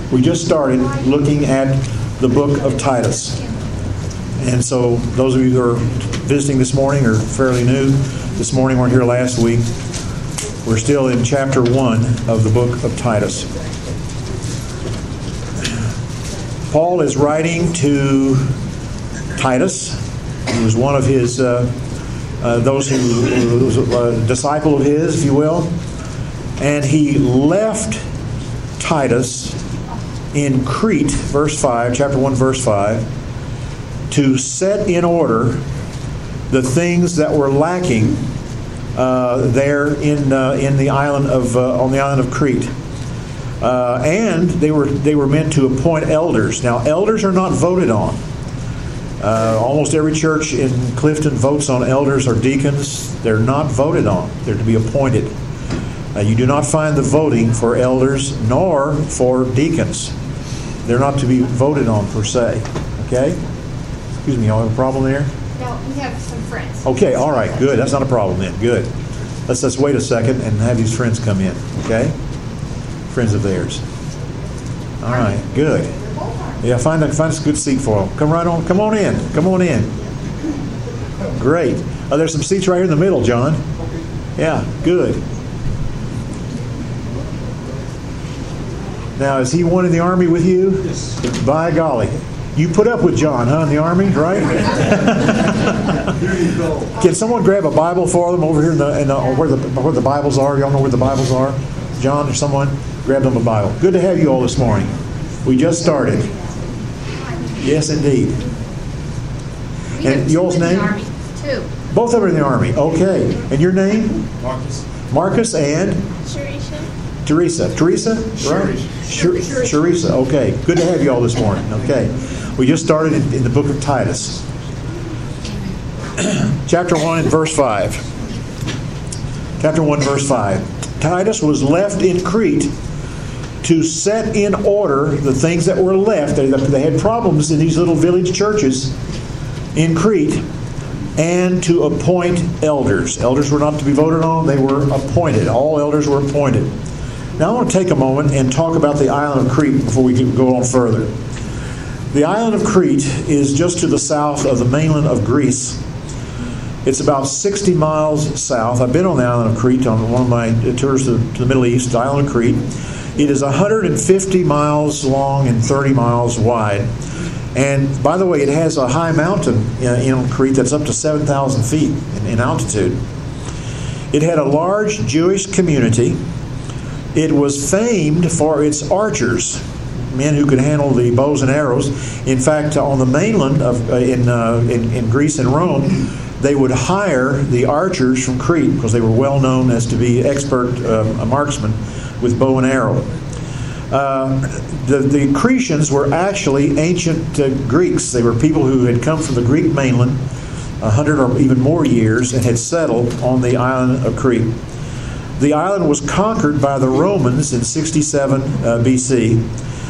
We just started looking at the book of Titus. And so those of you who are visiting this morning are fairly new. This morning, we're here last week. We're still in chapter 1 of the book of Titus. Paul is writing to Titus. He was one of his, those who was a disciple of his, if you will. And he left Titus in Crete, verse 5, chapter 1, verse 5, to set in order the things that were lacking there in the island of on the island of Crete. And they were meant to appoint elders. Now, elders are not voted on. Almost every church in Clifton votes on elders or deacons. They're not voted on. They're to be appointed. You do not find the voting for elders nor for deacons. They're not to be voted on per se. Okay? Excuse me, y'all have a problem there? No, we have some friends. Okay, all right, good. That's not a problem then. Good. Let's wait a second and have these friends come in. Okay? Friends of theirs. All right, good. Yeah, find a good seat for them. Come right on. Come on in. Come on in. Great. There's some seats right here in the middle, John. Yeah, good. Now, is he one in the Army with you? Yes. By golly. You put up with John, huh, in the Army, right? Here you go. Can someone grab a Bible for them over here where the Bibles are? Y'all know where the Bibles are? John or someone? Grab them a Bible. Good to have you all this morning. We just started. Yes, indeed. And y'all's name? Two. Both of them are in the Army. Okay. And your name? Marcus. Marcus and? Teresa. Teresa? Right? Teresa. Okay. Good to have you all this morning. Okay. We just started in the book of Titus. Chapter 1 and verse 5. Chapter 1, verse 5. Titus was left in Crete to set in order the things that were left. They had problems in these little village churches in Crete, and to appoint elders. Elders were not to be voted on, they were appointed. All elders were appointed. Now I want to take a moment and talk about the island of Crete before we go on further. The island of Crete is just to the south of the mainland of Greece. It's about 60 miles south. I've been on the island of Crete on one of my tours to the Middle East, the island of Crete. It is 150 miles long and 30 miles wide. And by the way, it has a high mountain in Crete that's up to 7,000 feet in altitude. It had a large Jewish community. It was famed for its archers, men who could handle the bows and arrows. In fact, on the mainland in Greece and Rome, they would hire the archers from Crete because they were well known as to be expert marksmen with bow and arrow. The Cretians were actually ancient Greeks. They were people who had come from the Greek mainland 100 or even more years and had settled on the island of Crete. The island was conquered by the Romans in 67 BC,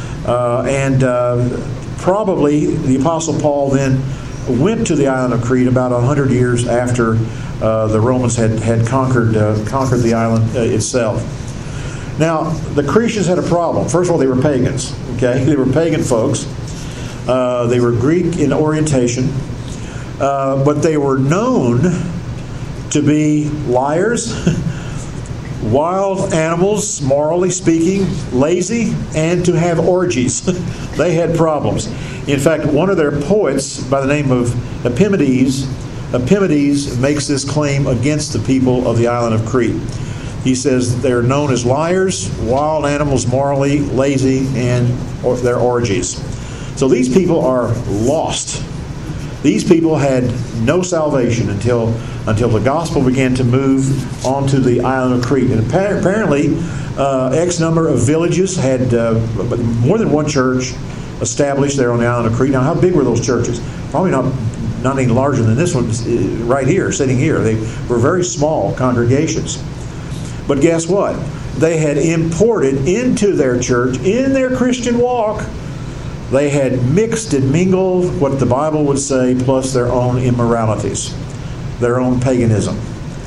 and probably the Apostle Paul then went to the island of Crete about 100 years after the Romans had conquered the island itself. Now, the Cretians had a problem. First of all, they were pagans. Okay, they were pagan folks. They were Greek in orientation, but they were known to be liars, wild animals, morally speaking, lazy, and to have orgies. They had problems. In fact, one of their poets by the name of Epimenides makes this claim against the people of the island of Crete. He says they're known as liars, wild animals, morally lazy, and their orgies. So these people are lost. These people had no salvation until the gospel began to move onto the island of Crete. And apparently, X number of villages had more than one church established there on the island of Crete. Now, how big were those churches? Probably not any larger than this one right here, sitting here. They were very small congregations. But guess what? They had imported into their church, in their Christian walk, they had mixed and mingled what the Bible would say, plus their own immoralities, their own paganism.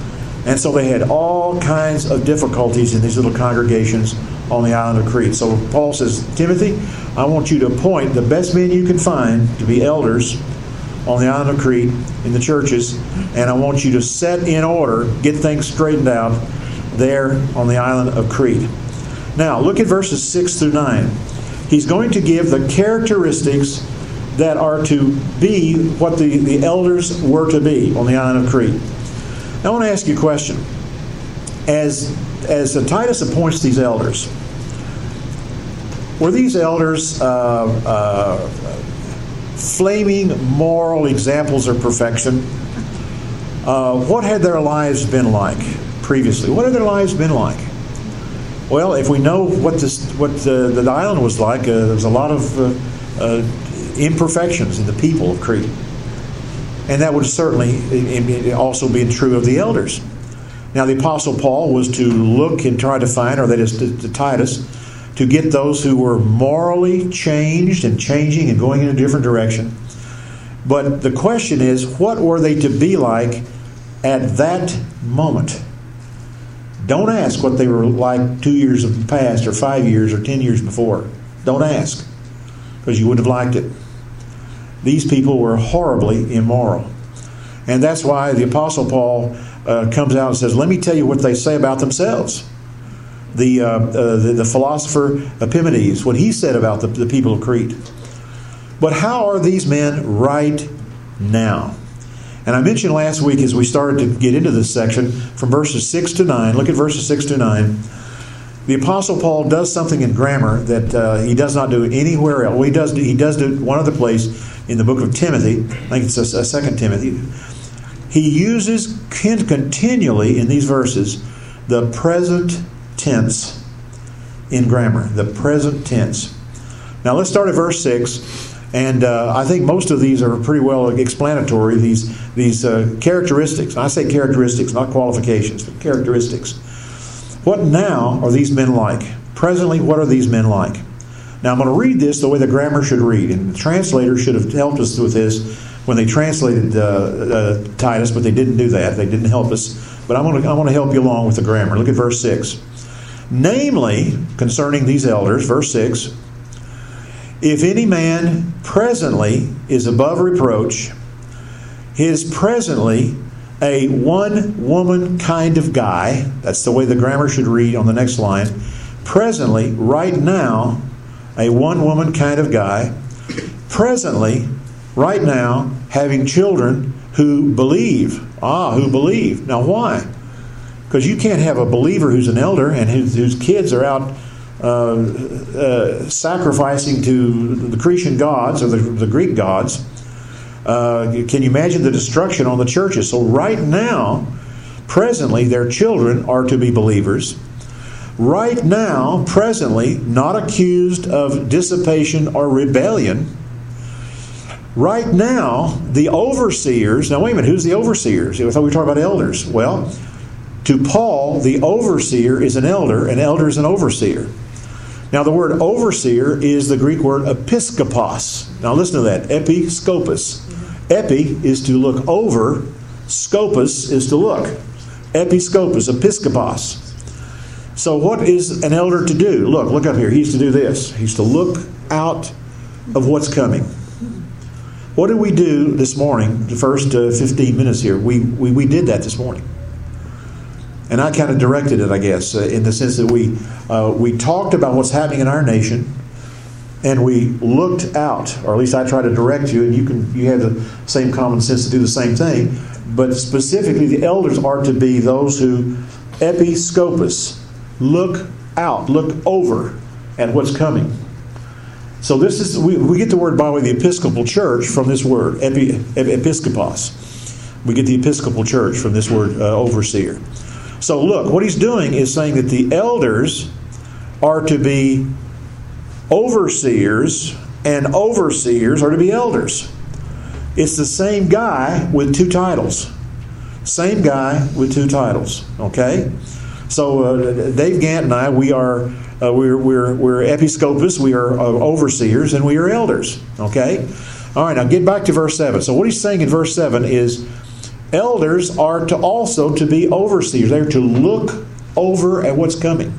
And so they had all kinds of difficulties in these little congregations on the island of Crete. So Paul says, Timothy, I want you to appoint the best men you can find to be elders on the island of Crete in the churches, and I want you to set in order, get things straightened out there on the island of Crete. Now, look at verses 6 through 9. He's going to give the characteristics that are to be what the elders were to be on the island of Crete. Now, I want to ask you a question. As Titus appoints these elders, were these elders flaming moral examples of perfection? What had their lives been like previously? What had their lives been like? Well, if we know what the island was like, there was a lot of imperfections in the people of Crete. And that would certainly also be true of the elders. Now, the Apostle Paul was to look and try to find, or that is to Titus, to get those who were morally changed and changing and going in a different direction. But the question is, what were they to be like at that moment? Don't ask what they were like 2 years of the past, or 5 years, or 10 years before. Don't ask, because you wouldn't have liked it. These people were horribly immoral. And that's why the Apostle Paul comes out and says, let me tell you what they say about themselves. The philosopher Epimenides, what he said about the people of Crete. But how are these men right now? And I mentioned last week as we started to get into this section, from verses 6 to 9, look at verses 6 to 9, the Apostle Paul does something in grammar that he does not do anywhere else. Well, he does do one other place in the book of Timothy. I think it's 2 Timothy. He uses continually in these verses the present tense in grammar. The present tense. Now let's start at verse 6. And I think most of these are pretty well explanatory. These characteristics. I say characteristics, not qualifications, but characteristics. What now are these men like? Presently, what are these men like? Now I'm going to read this the way the grammar should read. And the translator should have helped us with this when they translated Titus, but they didn't do that. They didn't help us. But I want to help you along with the grammar. Look at verse 6. Namely, concerning these elders, verse 6, if any man presently is above reproach, is presently a one-woman kind of guy. That's the way the grammar should read on the next line. Presently, right now, a one-woman kind of guy. Presently, right now, having children who believe. Who believe. Now, why? Because you can't have a believer who's an elder and whose kids are out sacrificing to the Cretan gods or the Greek gods. Can you imagine the destruction on the churches? So right now, presently, their children are to be believers. Right now, presently, not accused of dissipation or rebellion. Right now, the overseers. Now, wait a minute. Who's the overseers? I thought we were talking about elders. Well, to Paul, the overseer is an elder. An elder is an overseer. Now, the word overseer is the Greek word episkopos. Now, listen to that. Episkopos. Epi is to look over. Scopus is to look. Episkopos, episkopos. So what is an elder to do? Look up here. He's to do this. He's to look out of what's coming. What did we do this morning, the first 15 minutes here? We did that this morning. And I kind of directed it, I guess, in the sense that we talked about what's happening in our nation, and we looked out, or at least I try to direct you, and you have the same common sense to do the same thing. But specifically, the elders are to be those who episkopos, look out, look over at what's coming. So this is we get the word, by the way, the Episcopal Church from this word episkopos. We get the Episcopal Church from this word overseer. So look, what he's doing is saying that the elders are to be overseers, and overseers are to be elders. It's the same guy with two titles. Same guy with two titles. Okay, so Dave Gant and I, we're episcopus, we are overseers, and we are elders. Okay, all right. Now get back to verse 7. So what he's saying in verse 7 is, Elders are to also to be overseers. They're to look over at what's coming.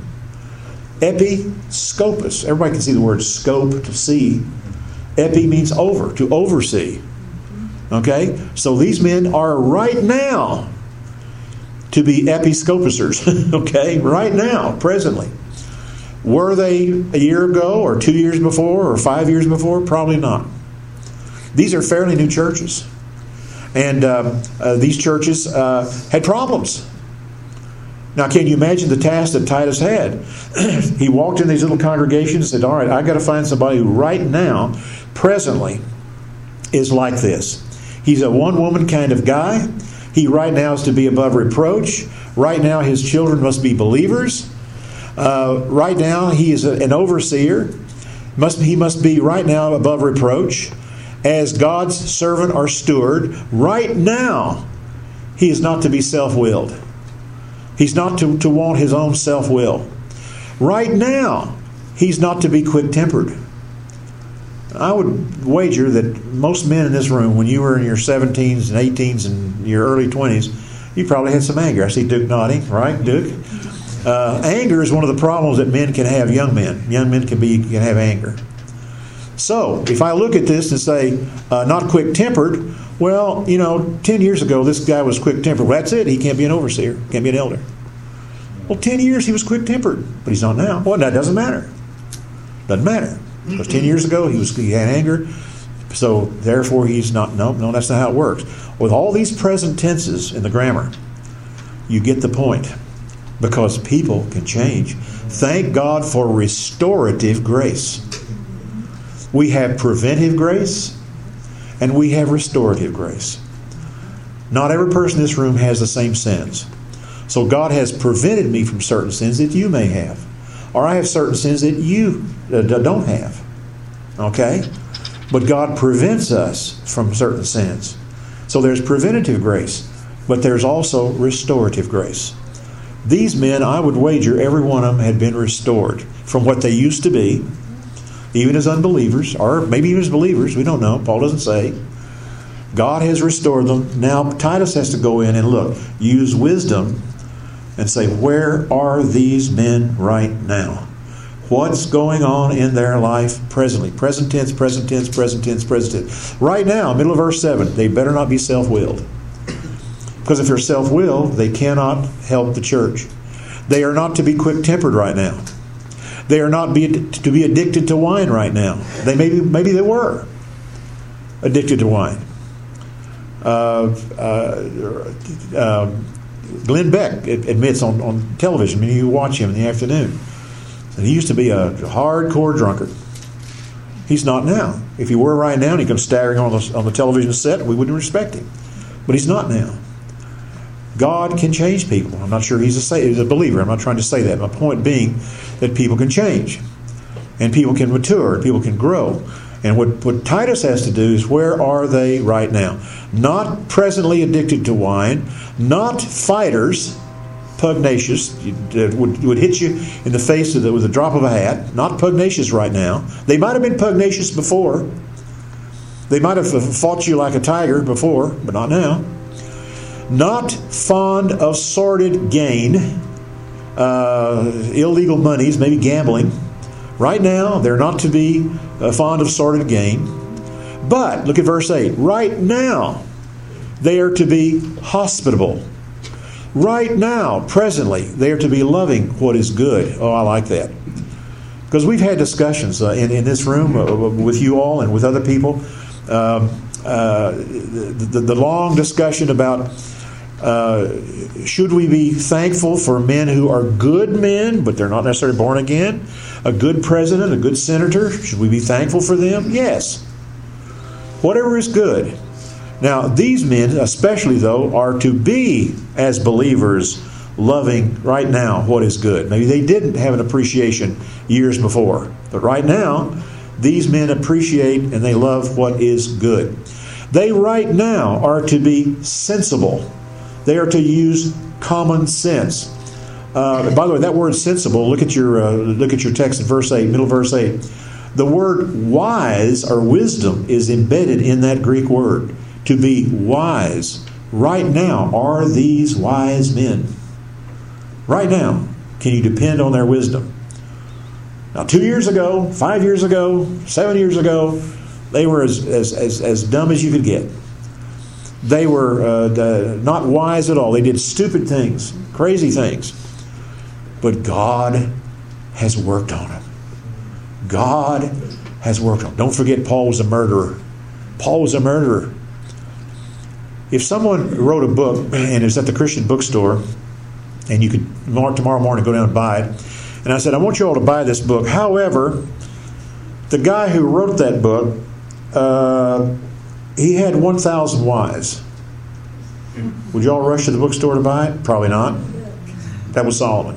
Episcopus. Everybody can see the word scope, to see. Epi means over, to oversee. Okay? So these men are right now to be episcopusers. Okay? Right now, presently. Were they a year ago or 2 years before or 5 years before? Probably not. These are fairly new churches. And these churches had problems. Now, can you imagine the task that Titus had? He walked in these little congregations and said, all right, I've got to find somebody who right now, presently, is like this. He's a one-woman kind of guy. He right now is to be above reproach. Right now, his children must be believers. Right now, he is an overseer. He must be right now above reproach. As God's servant or steward, right now, he is not to be self-willed. He's not to want his own self-will. Right now, he's not to be quick-tempered. I would wager that most men in this room, when you were in your 17s and 18s and your early 20s, you probably had some anger. I see Duke nodding, right, Duke? Anger is one of the problems that men can have, young men. Young men can have anger. So, if I look at this and say, not quick-tempered, well, 10 years ago, this guy was quick-tempered. Well, that's it. He can't be an overseer. Can't be an elder. Well, 10 years he was quick-tempered, but he's not now. Well, that doesn't matter. Doesn't matter. Because 10 years ago, he had anger, so therefore he's not. No, that's not how it works. With all these present tenses in the grammar, you get the point. Because people can change. Thank God for restorative grace. We have preventive grace, and we have restorative grace. Not every person in this room has the same sins. So God has prevented me from certain sins that you may have. Or I have certain sins that you don't have. Okay? But God prevents us from certain sins. So there's preventative grace, but there's also restorative grace. These men, I would wager, every one of them had been restored from what they used to be, even as unbelievers, or maybe even as believers. We don't know. Paul doesn't say. God has restored them. Now Titus has to go in and look, use wisdom, and say, where are these men right now? What's going on in their life presently? Present tense, present tense, present tense, present tense. Right now, middle of verse 7, they better not be self-willed. Because if they're self-willed, they cannot help the church. They are not to be quick-tempered right now. They are not to be addicted to wine right now. They maybe they were addicted to wine. Glenn Beck admits on television, when you watch him in the afternoon, that he used to be a hardcore drunkard. He's not now. If he were right now and he comes staggering on the television set, we wouldn't respect him. But he's not now. God can change people. I'm not sure he's a believer. I'm not trying to say that. My point being that people can change. And people can mature. People can grow. And what Titus has to do is, where are they right now? Not presently addicted to wine. Not fighters, pugnacious, would hit you in the face with a drop of a hat. Not pugnacious right now. They might have been pugnacious before. They might have fought you like a tiger before, but not now. Not fond of sordid gain, illegal monies, maybe gambling. Right now, they're not to be fond of sordid gain. But, look at verse 8. Right now, they are to be hospitable. Right now, presently, they are to be loving what is good. Oh, I like that. Because we've had discussions in this room with you all and with other people. The long discussion about should we be thankful for men who are good men, but they're not necessarily born again? A good president, a good senator, should we be thankful for them? Yes. Whatever is good. Now, these men, especially though, are to be, as believers, loving right now what is good. Maybe they didn't have an appreciation years before, but right now, these men appreciate and they love what is good. They right now are to be sensible. They are to use common sense. By the way, that word sensible, look at your text in verse 8, middle verse 8. The word wise or wisdom is embedded in that Greek word. To be wise. Right now, are these wise men? Right now, can you depend on their wisdom? Now, 2 years ago, 5 years ago, 7 years ago, they were as dumb as you could get. They were not wise at all. They did stupid things, crazy things. But God has worked on them. God has worked on them. Don't forget, Paul was a murderer. Paul was a murderer. If someone wrote a book and it's at the Christian bookstore, and you could tomorrow morning go down and buy it, and I said, I want you all to buy this book. However, the guy who wrote that book, he had 1,000 wives. Would you all rush to the bookstore to buy it? Probably not. That was Solomon.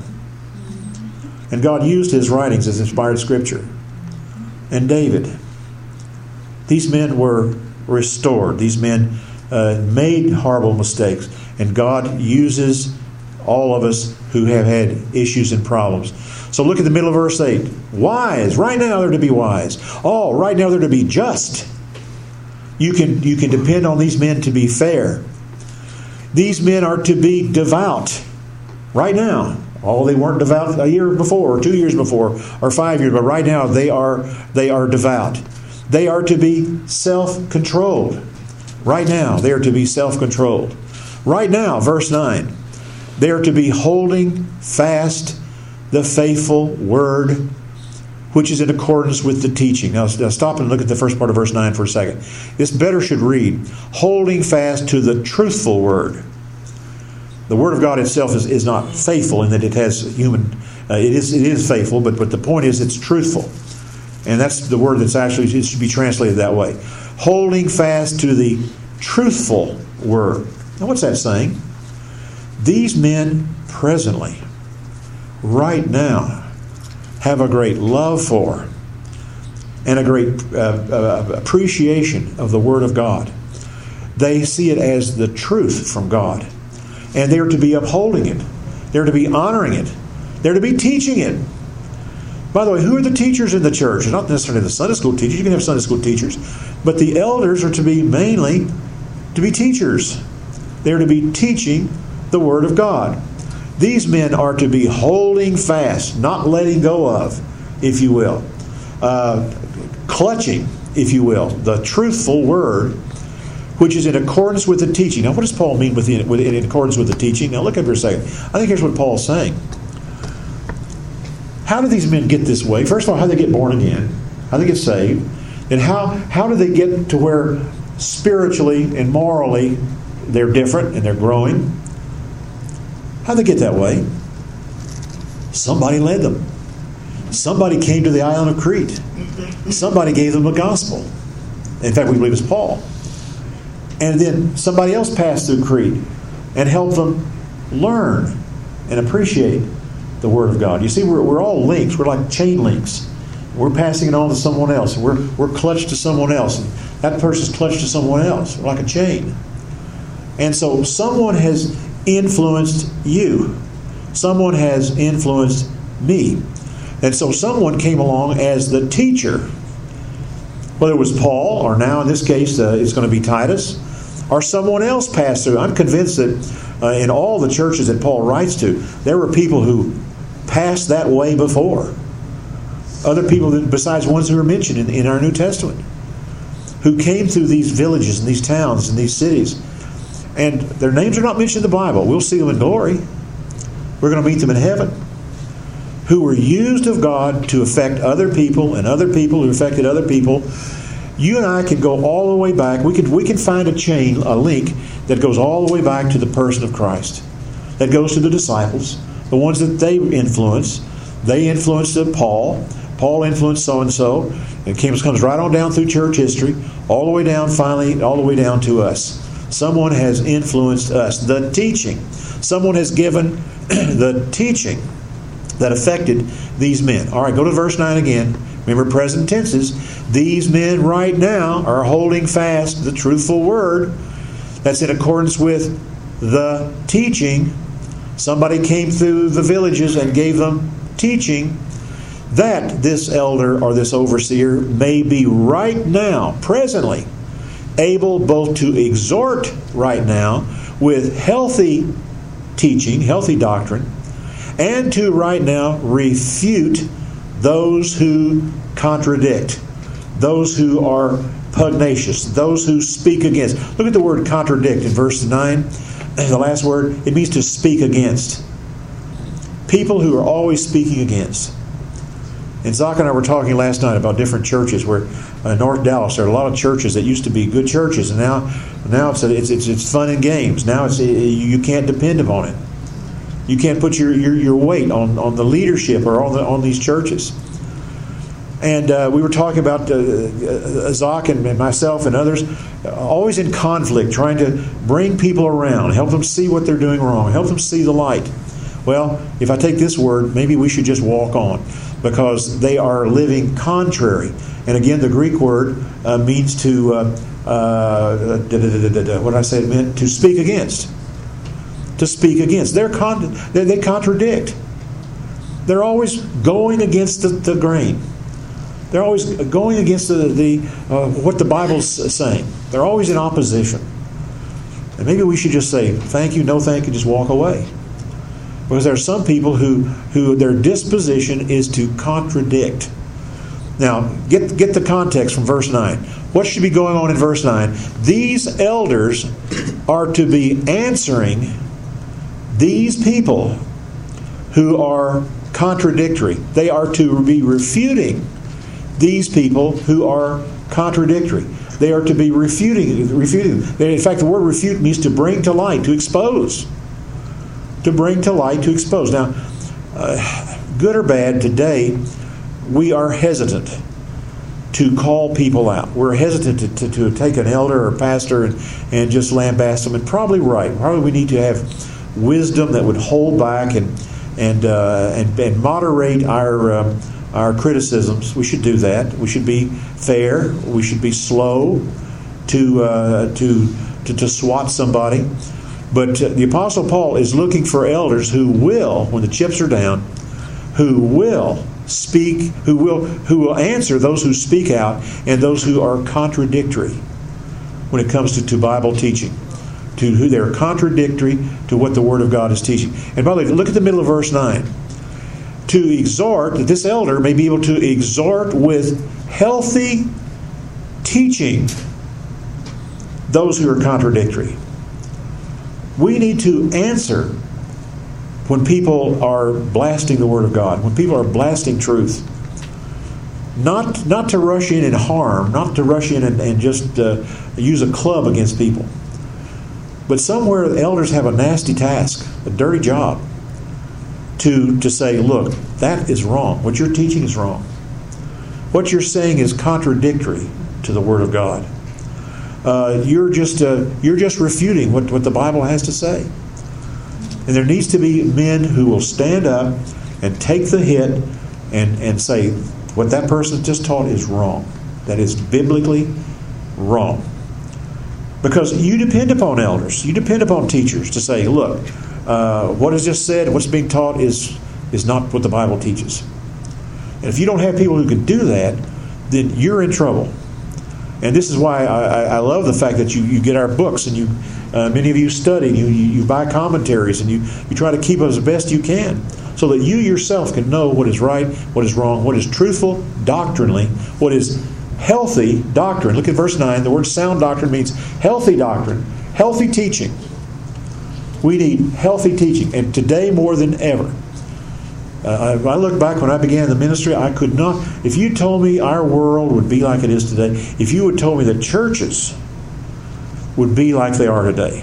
And God used his writings as inspired scripture. And David. These men were restored. These men made horrible mistakes. And God uses all of us who have had issues and problems. So look at the middle of verse 8. Wise. Right now they're to be wise. Oh, right now they're to be just. You can depend on these men to be fair. These men are to be devout. Right now. Oh, they weren't devout a year before, or 2 years before, or 5 years, but right now they are devout. They are to be self-controlled. Right now they are to be self-controlled. Right now, verse 9, they are to be holding fast the faithful word, which is in accordance with the teaching. Now stop and look at the first part of verse 9 for a second. This better should read, holding fast to the truthful word. The Word of God itself is not faithful in that it has human. It is faithful, but the point is it's truthful, and that's the word that's actually, it should be translated that way. Holding fast to the truthful word. Now, what's that saying? These men presently, right now, have a great love for and a great appreciation of the Word of God. They see it as the truth from God. And they're to be upholding it. They're to be honoring it. They're to be teaching it. By the way, who are the teachers in the church? It's not necessarily the Sunday school teachers. You can have Sunday school teachers. But the elders are to be mainly to be teachers. They're to be teaching the Word of God. These men are to be holding fast, not letting go of, if you will. Clutching, if you will, the truthful Word, which is in accordance with the teaching. Now, what does Paul mean with in accordance with the teaching? Now, look up here a second. I think here's what Paul's saying. How do these men get this way? First of all, how do they get born again? How do they get saved? And how do they get to where spiritually and morally they're different and they're growing? How do they get that way? Somebody led them. Somebody came to the island of Crete. Somebody gave them the gospel. In fact, we believe it's Paul. And then somebody else passed through Crete and helped them learn and appreciate the Word of God. You see, we're all links. We're like chain links. We're passing it on to someone else. We're clutched to someone else. And that person's clutched to someone else. We're like a chain. And so someone has influenced you. Someone has influenced me. And so someone came along as the teacher. Whether it was Paul, or now in this case it's going to be Titus, or someone else passed through. I'm convinced that in all the churches that Paul writes to, there were people who passed that way before. Other people besides ones who are mentioned in our New Testament, who came through these villages and these towns and these cities. And their names are not mentioned in the Bible. We'll see them in glory. We're going to meet them in heaven. Who were used of God to affect other people and other people who affected other people. You and I can go all the way back. We can find a chain, a link that goes all the way back to the person of Christ. That goes to the disciples, the ones that they influenced. They influenced Paul. Paul influenced so-and-so. It comes right on down through church history, all the way down, finally, all the way down to us. Someone has influenced us. The teaching. Someone has given the teaching that affected these men. All right, go to verse 9 again. Remember, present tenses. These men right now are holding fast the truthful word that's in accordance with the teaching. Somebody came through the villages and gave them teaching that this elder or this overseer may be right now, presently, able both to exhort right now with healthy teaching, healthy doctrine, and to right now refute those who contradict, those who are pugnacious, those who speak against. Look at the word contradict in verse 9. The last word, it means to speak against. People who are always speaking against. And Zach and I were talking last night about different churches where in North Dallas there are a lot of churches that used to be good churches, and now it's fun and games. Now you can't depend upon it. You can't put your weight on the leadership or on these churches. And we were talking about Zach and myself and others, always in conflict, trying to bring people around, help them see what they're doing wrong, help them see the light. Well, if I take this word, maybe we should just walk on, because they are living contrary. And again, the Greek word means to, what did I say it meant? To speak against. To speak against. They contradict. They're always going against the grain. They're always going against what the Bible's saying. They're always in opposition. And maybe we should just say, thank you, no thank you, just walk away. Because there are some people who their disposition is to contradict. Now, get the context from verse 9. What should be going on in verse 9? These elders are to be answering these people who are contradictory. They are to be refuting these people who are contradictory. They are to be refuting. In fact, the word refute means to bring to light, to expose. To bring to light, to expose. Now, good or bad, today we are hesitant to call people out. We're hesitant to take an elder or pastor and just lambaste them. And probably right. Probably we need to have wisdom that would hold back and moderate our criticisms. We should do that. We should be fair. We should be slow to swat somebody. But the Apostle Paul is looking for elders who will, when the chips are down, who will speak, who will answer those who speak out and those who are contradictory when it comes to Bible teaching. To who they're contradictory to what the Word of God is teaching. And by the way, look at the middle of verse 9. To exhort, that this elder may be able to exhort with healthy teaching those who are contradictory. We need to answer when people are blasting the Word of God, when people are blasting truth. Not to rush in and harm, not to rush in and just use a club against people. But somewhere the elders have a nasty task, a dirty job, to say, look, that is wrong. What you're teaching is wrong. What you're saying is contradictory to the Word of God. You're just refuting what the Bible has to say. And there needs to be men who will stand up and take the hit and say, what that person just taught is wrong. That is biblically wrong. Because you depend upon elders, you depend upon teachers to say, look, what is just said, what's being taught is not what the Bible teaches. And if you don't have people who can do that, then you're in trouble. And this is why I love the fact that you get our books and you many of you study, you buy commentaries, and you try to keep them as best you can, so that you yourself can know what is right, what is wrong, what is truthful doctrinally, what is healthy doctrine. Look at verse 9. The word sound doctrine means healthy doctrine, healthy teaching. We need healthy teaching, and today more than ever. I look back when I began the ministry, I could not, if you told me our world would be like it is today, if you had told me that churches would be like they are today,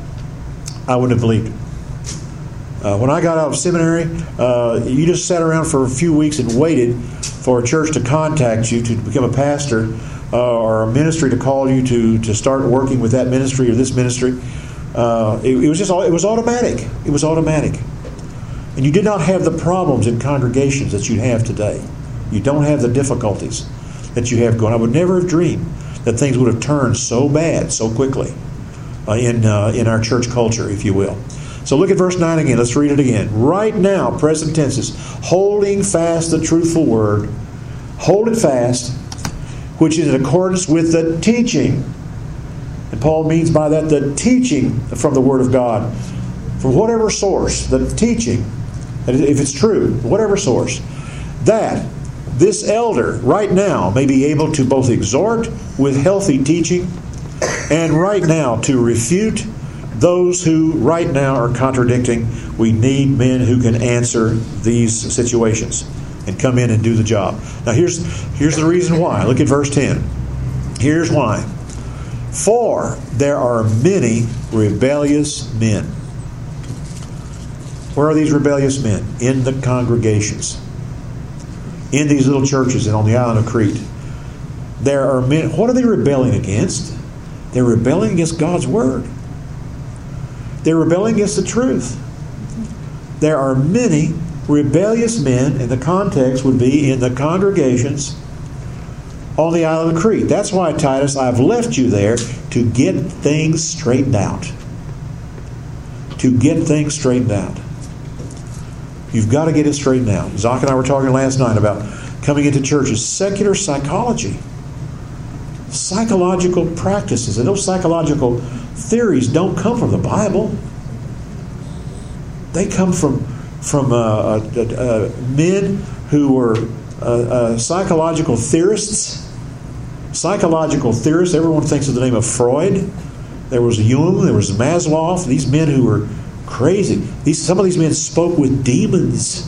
I wouldn't have believed it. When I got out of seminary, you just sat around for a few weeks and waited for a church to contact you to become a pastor or a ministry to call you to start working with that ministry or this ministry. It was automatic. It was automatic. And you did not have the problems in congregations that you have today. You don't have the difficulties that you have going. I would never have dreamed that things would have turned so bad so quickly in our church culture, if you will. So look at verse 9 again. Let's read it again. Right now, present tense is holding fast the truthful word. Hold it fast, which is in accordance with the teaching. The Paul means by that the teaching from the Word of God, from whatever source, the teaching, if it's true, whatever source, that this elder right now may be able to both exhort with healthy teaching and right now to refute those who right now are contradicting. We need men who can answer these situations and come in and do the job. Now here's the reason why. Look at verse 10. Here's why. For there are many rebellious men. Where are these rebellious men? In the congregations. In these little churches and on the island of Crete. There are men. What are they rebelling against? They're rebelling against God's Word. They're rebelling against the truth. There are many rebellious men, and the context would be in the congregations on the island of Crete. That's why, Titus, I've left you there to get things straightened out. To get things straightened out. You've got to get it straightened out. Zoc and I were talking last night about coming into churches. Secular psychology. Psychological practices. And those psychological theories don't come from the Bible. They come from men who were psychological theorists. Psychological theorists. Everyone thinks of the name of Freud. There was Jung. There was Maslow. These men who were crazy. Some of these men spoke with demons.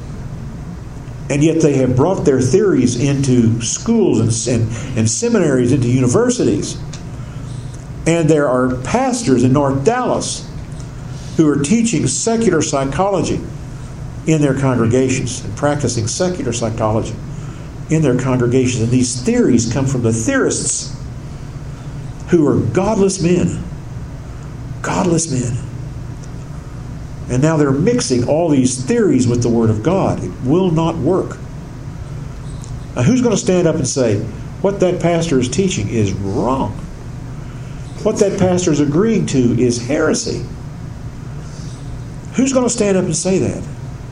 And yet they have brought their theories into schools and seminaries, into universities. And there are pastors in North Dallas who are teaching secular psychology in their congregations and practicing secular psychology in their congregations. And these theories come from the theorists who are godless men. Godless men. And now they're mixing all these theories with the Word of God. It will not work. Now, who's going to stand up and say, what that pastor is teaching is wrong? What that pastor is agreeing to is heresy. Who's going to stand up and say that?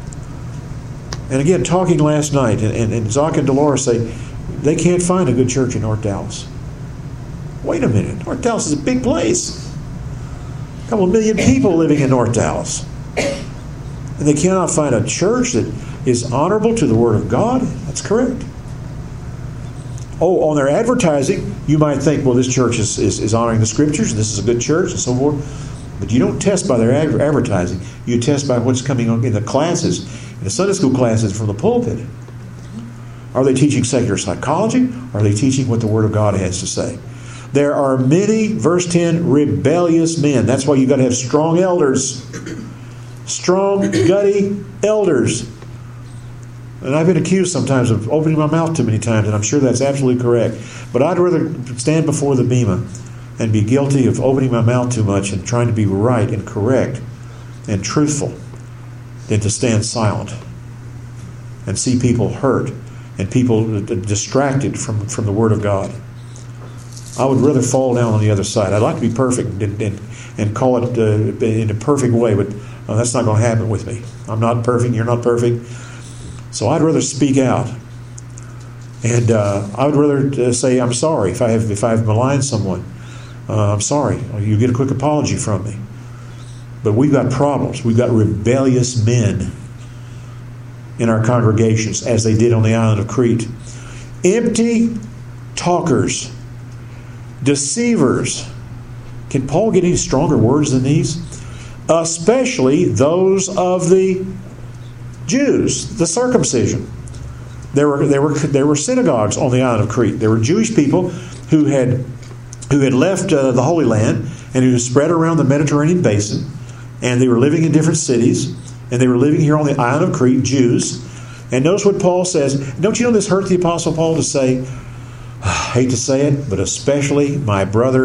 And again, talking last night, and Zoc and Dolores say, they can't find a good church in North Dallas. Wait a minute. North Dallas is a big place. A couple of million people living in North Dallas. And they cannot find a church that is honorable to the Word of God? That's correct. Oh, on their advertising, you might think, well, this church is honoring the Scriptures, and this is a good church, and so forth. But you don't test by their advertising. You test by what's coming on in the classes, in the Sunday school classes from the pulpit. Are they teaching secular psychology? Or are they teaching what the Word of God has to say? There are many, verse 10, rebellious men. That's why you've got to have strong elders. Strong, gutty elders. And I've been accused sometimes of opening my mouth too many times, and I'm sure that's absolutely correct. But I'd rather stand before the bema and be guilty of opening my mouth too much and trying to be right and correct and truthful than to stand silent and see people hurt and people distracted from the Word of God. I would rather fall down on the other side. I'd like to be perfect and call it in a perfect way, but that's not going to happen with me. I'm not perfect. You're not perfect. So I'd rather speak out, and I would rather say I'm sorry if I've maligned someone. I'm sorry. You get a quick apology from me. But we've got problems. We've got rebellious men in our congregations, as they did on the island of Crete. Empty talkers, deceivers. Can Paul get any stronger words than these? Especially those of the Jews, the circumcision. There were synagogues on the island of Crete. There were Jewish people who had left the Holy Land and who spread around the Mediterranean basin, and they were living in different cities, and they were living here on the island of Crete, Jews. And notice what Paul says. Don't you know this hurt the Apostle Paul to say? I hate to say it, but especially my brother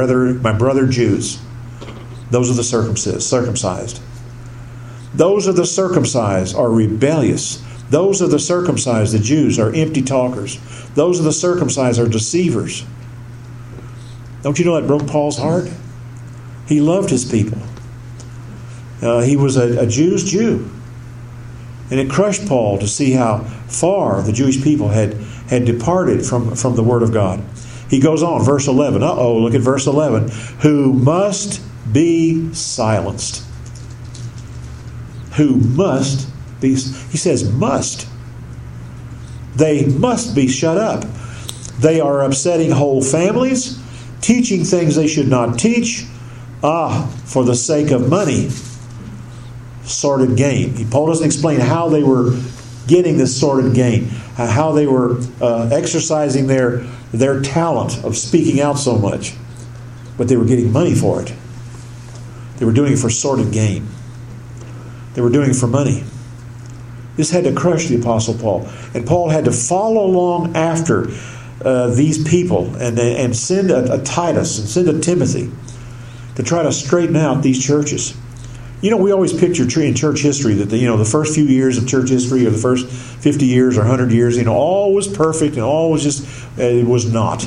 Jews. Those are the circumcised. Those of the circumcised are rebellious. Those of the circumcised, the Jews, are empty talkers. Those of the circumcised are deceivers. Don't you know that broke Paul's heart? He loved his people. He was a Jew's Jew. And it crushed Paul to see how far the Jewish people had departed from the Word of God. He goes on, verse 11. Look at verse 11. Who must be silenced. Who must be, he says must. They must be shut up. They are upsetting whole families, teaching things they should not teach, for the sake of money, sordid gain. Paul doesn't explain how they were getting this sordid gain, how they were exercising their talent of speaking out so much, but they were getting money for it. They were doing it for sordid gain. They were doing it for money. This had to crush the Apostle Paul. And Paul had to follow along after these people and send a Titus and send a Timothy to try to straighten out these churches. You know, we always picture in church history that the first few years of church history, or the first 50 years or 100 years, all was perfect and all was just, it was not.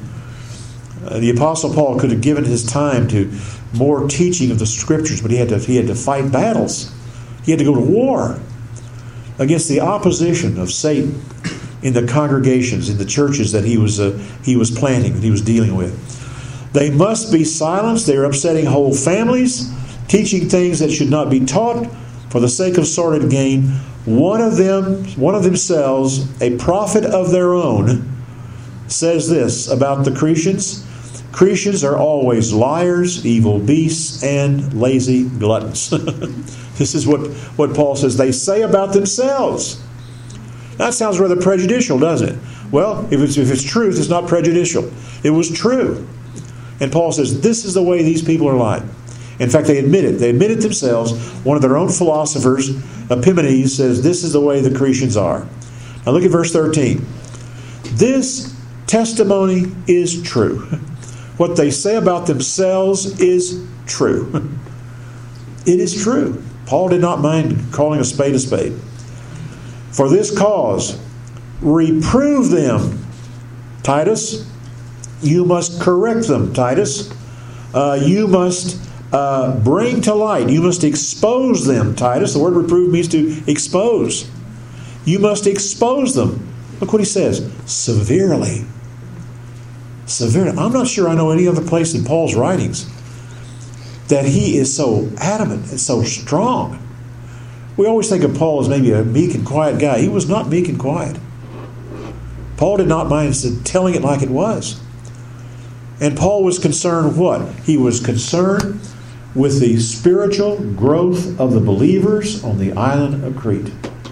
The Apostle Paul could have given his time to more teaching of the Scriptures, but he had to fight battles. He had to go to war against the opposition of Satan in the congregations, in the churches that he was planting, that he was dealing with. They must be silenced. They are upsetting whole families, teaching things that should not be taught for the sake of sordid gain. One of themselves, a prophet of their own, says this about the Cretans. Cretans are always liars, evil beasts, and lazy gluttons. This is what Paul says. They say about themselves. That sounds rather prejudicial, doesn't it? Well, if it's truth, it's not prejudicial. It was true. And Paul says, this is the way these people are like. In fact, they admit it. They admit it themselves. One of their own philosophers, Epimenides, says this is the way the Cretans are. Now look at verse 13. This testimony is true. What they say about themselves is true. It is true. Paul did not mind calling a spade a spade. For this cause, reprove them, Titus. You must correct them, Titus. You must bring to light. You must expose them, Titus. The word reprove means to expose. You must expose them. Look what he says. Severely. Severely. I'm not sure I know any other place in Paul's writings that he is so adamant and so strong. We always think of Paul as maybe a meek and quiet guy. He was not meek and quiet. Paul did not mind telling it like it was. And Paul was concerned what? He was concerned with the spiritual growth of the believers on the island of Crete.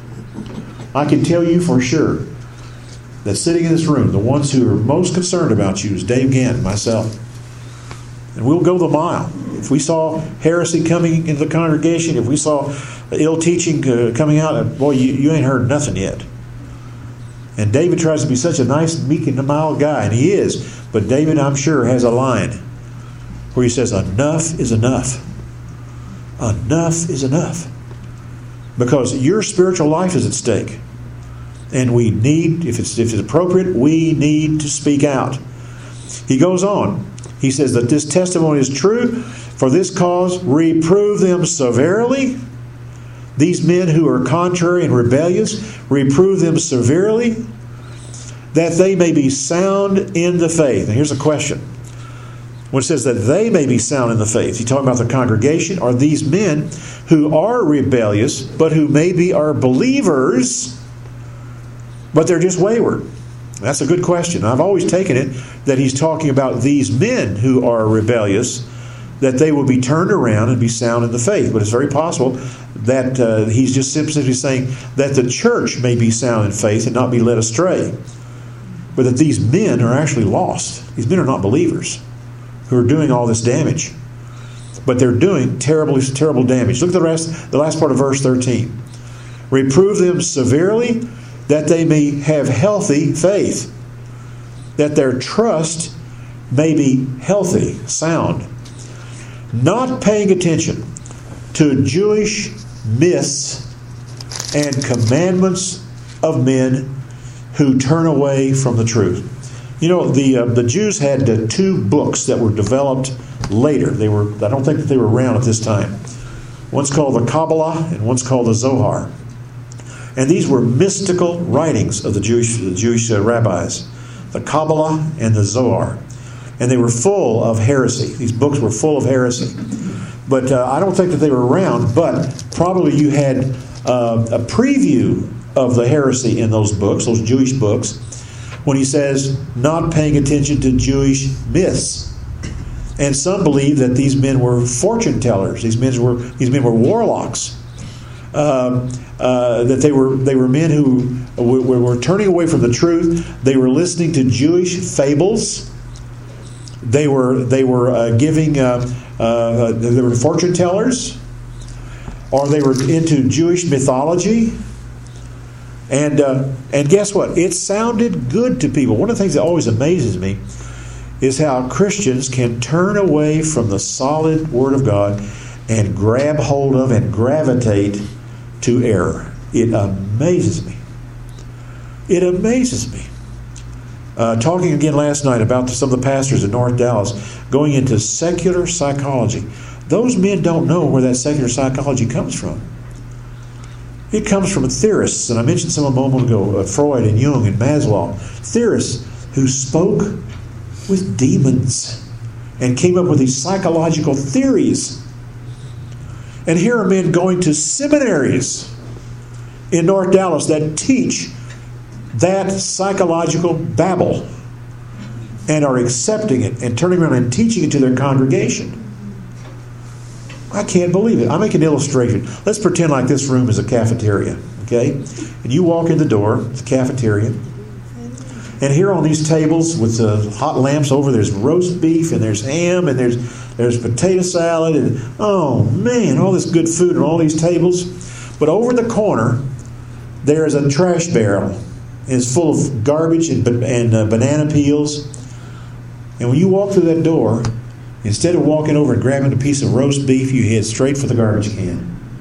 I can tell you for sure that sitting in this room, the ones who are most concerned about you is Dave Gant and myself. And we'll go the mile. If we saw heresy coming into the congregation, if we saw ill teaching coming out, boy, you ain't heard nothing yet. And David tries to be such a nice, meek and mild guy, and he is. But David, I'm sure, has a line where he says, enough is enough. Enough is enough. Because your spiritual life is at stake. And we need, if it's appropriate, we need to speak out. He goes on. He says that this testimony is true. For this cause, reprove them severely. These men who are contrary and rebellious, reprove them severely, that they may be sound in the faith. Now here's a question. When it says that they may be sound in the faith, he's talking about the congregation, are these men who are rebellious, but who maybe are believers, but they're just wayward? That's a good question. I've always taken it that he's talking about these men who are rebellious, that they will be turned around and be sound in the faith. But it's very possible that he's just simply saying that the church may be sound in faith and not be led astray. But that these men are actually lost. These men are not believers who are doing all this damage. But they're doing terrible damage. Look at the last part of verse 13. Reprove them severely, that they may have healthy faith, that their trust may be healthy, sound, not paying attention to Jewish myths and commandments of men who turn away from the truth. You know, the Jews had two books that were developed later. I don't think that they were around at this time. One's called the Kabbalah and one's called the Zohar. And these were mystical writings of the Jewish rabbis. the Kabbalah, and the Zohar. And they were full of heresy. These books were full of heresy. But I don't think that they were around, but probably you had a preview of the heresy in those books, those Jewish books, when he says not paying attention to Jewish myths. And some believe that these men were fortune tellers. These men were warlocks. That they were men who were turning away from the truth. They were listening to Jewish fables. They were giving. They were fortune tellers, or they were into Jewish mythology. And guess what? It sounded good to people. One of the things that always amazes me is how Christians can turn away from the solid Word of God and grab hold of and gravitate to error. It amazes me. It amazes me. Talking again last night about some of the pastors in North Dallas going into secular psychology. Those men don't know where that secular psychology comes from. It comes from theorists, and I mentioned some a moment ago, Freud and Jung and Maslow. Theorists who spoke with demons and came up with these psychological theories. And here are men going to seminaries in North Dallas that teach that psychological babble and are accepting it and turning around and teaching it to their congregation. I can't believe it. I'll make an illustration. Let's pretend like this room is a cafeteria, okay? And you walk in the door, it's a cafeteria, and here on these tables with the hot lamps over, there's roast beef and there's ham and there's potato salad and, oh man, all this good food on all these tables. But over in the corner, there is a trash barrel. It's full of garbage and banana peels. And when you walk through that door, instead of walking over and grabbing a piece of roast beef, you head straight for the garbage can.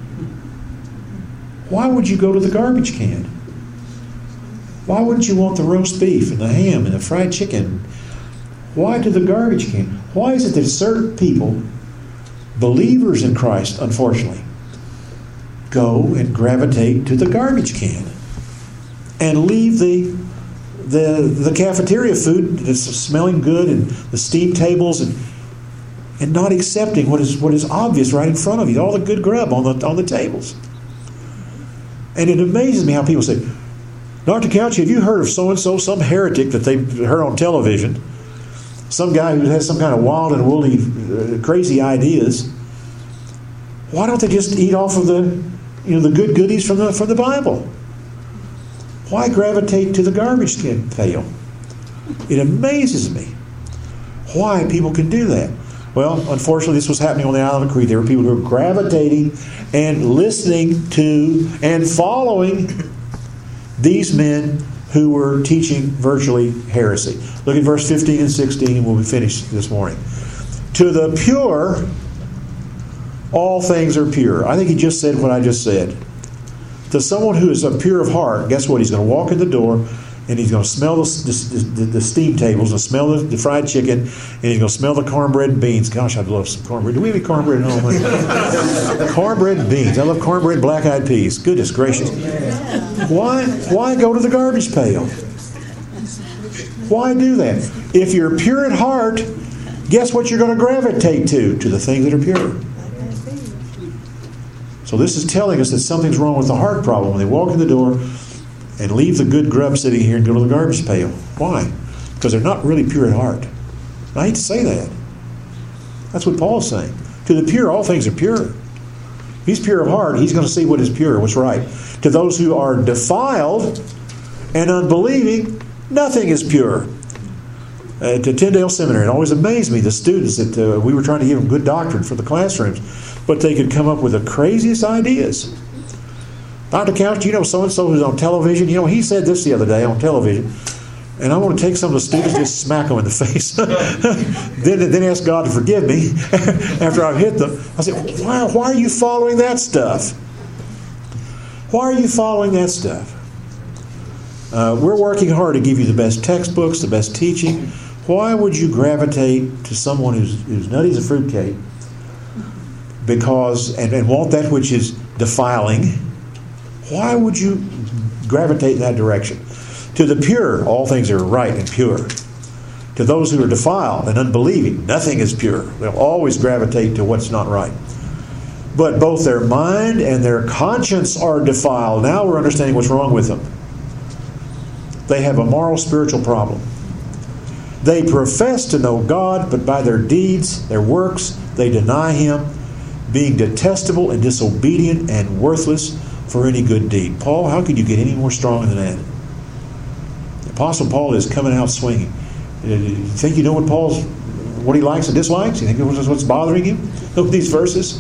Why would you go to the garbage can? Why wouldn't you want the roast beef and the ham and the fried chicken? Why to the garbage can? Why is it that certain people, believers in Christ, unfortunately, go and gravitate to the garbage can and leave the cafeteria food that's smelling good and the steam tables and not accepting what is obvious right in front of you, all the good grub on the tables? And it amazes me how people say, Dr. Couch, have you heard of so-and-so, some heretic that they heard on television, some guy who has some kind of wild and woolly, crazy ideas? Why don't they just eat off of the good goodies from the Bible? Why gravitate to the garbage can pail? It amazes me why people can do that. Well, unfortunately, this was happening on the island of Crete. There were people who were gravitating and listening to and following these men who were teaching virtually heresy. Look at verse 15 and 16 and we'll be finished this morning. To the pure, all things are pure. I think he just said what I just said. To someone who is pure of heart, guess what? He's going to walk in the door and he's going to smell the steam tables and smell the fried chicken and he's going to smell the cornbread and beans. Gosh, I'd love some cornbread. Do we have any cornbread at home? Cornbread and beans. I love cornbread and black-eyed peas. Goodness gracious. Why go to the garbage pail? Why do that? If you're pure at heart, guess what you're going to gravitate to? To the things that are pure. So this is telling us that something's wrong with the heart problem when they walk in the door and leave the good grub sitting here and go to the garbage pail. Why? Because they're not really pure at heart. I hate to say that. That's what Paul's saying. To the pure, all things are pure. If he's pure of heart, he's going to see what is pure, what's right. To those who are defiled and unbelieving, nothing is pure. To Tyndale Seminary, it always amazed me, the students that we were trying to give them good doctrine for the classrooms, but they could come up with the craziest ideas. Dr. Couch, so-and-so who's on television, he said this the other day on television, and I want to take some of the students and just smack them in the face. then ask God to forgive me after I've hit them. I said, why are you following that stuff? Why are you following that stuff? We're working hard to give you the best textbooks, the best teaching. Why would you gravitate to someone who's nutty as a fruitcake and want that which is defiling? Why would you gravitate in that direction? To the pure, all things are right and pure. To those who are defiled and unbelieving, nothing is pure. They'll always gravitate to what's not right. But both their mind and their conscience are defiled. Now we're understanding what's wrong with them. They have a moral spiritual problem. They profess to know God, but by their deeds, their works, they deny Him, being detestable and disobedient and worthless for any good deed. Paul, how could you get any more strong than that? The Apostle Paul is coming out swinging. You think you know what he likes and dislikes? You think this is what's bothering him? Look at these verses.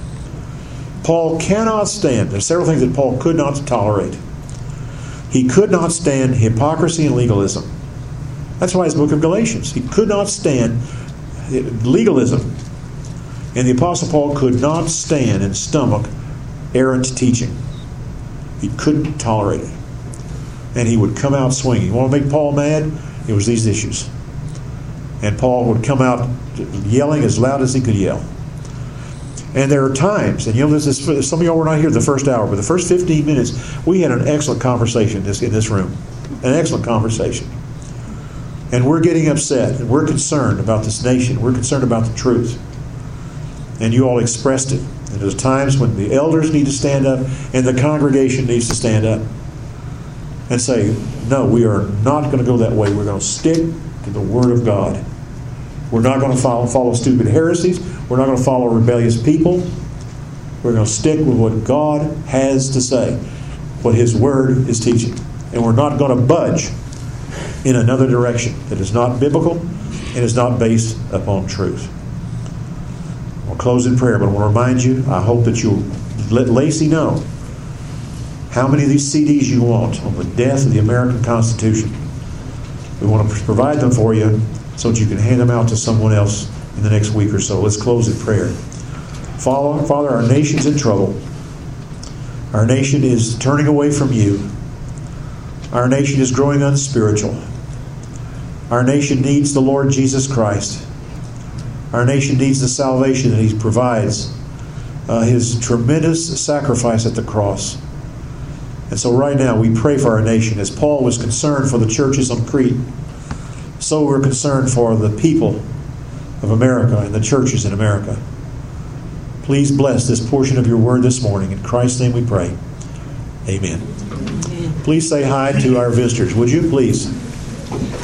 Paul cannot stand. There's several things that Paul could not tolerate. He could not stand hypocrisy and legalism. That's why his book of Galatians. He could not stand legalism. And the Apostle Paul could not stand and stomach errant teaching. He couldn't tolerate it. And he would come out swinging. You want to make Paul mad? It was these issues. And Paul would come out yelling as loud as he could yell. And there are times, and some of y'all were not here the first hour, but the first 15 minutes, we had an excellent conversation in this room. An excellent conversation. And we're getting upset, and we're concerned about this nation. We're concerned about the truth. And you all expressed it. And there's times when the elders need to stand up, and the congregation needs to stand up and say, no, we are not going to go that way. We're going to stick to the Word of God. We're not going to follow stupid heresies. We're not going to follow rebellious people. We're going to stick with what God has to say, what His Word is teaching. And we're not going to budge in another direction that is not biblical and is not based upon truth. I'll close in prayer, but I want to remind you, I hope that you'll let Lacey know how many of these CDs you want on the death of the American Constitution. We want to provide them for you so that you can hand them out to someone else in the next week or so. Let's close in prayer. Father, our nation's in trouble. Our nation is turning away from you. Our nation is growing unspiritual. Our nation needs the Lord Jesus Christ. Our nation needs the salvation that He provides, His tremendous sacrifice at the cross. And so right now we pray for our nation. As Paul was concerned for the churches on Crete, so we're concerned for the people of America and the churches in America. Please bless this portion of your word this morning. In Christ's name we pray. Amen. Please say hi to our visitors, would you? Please.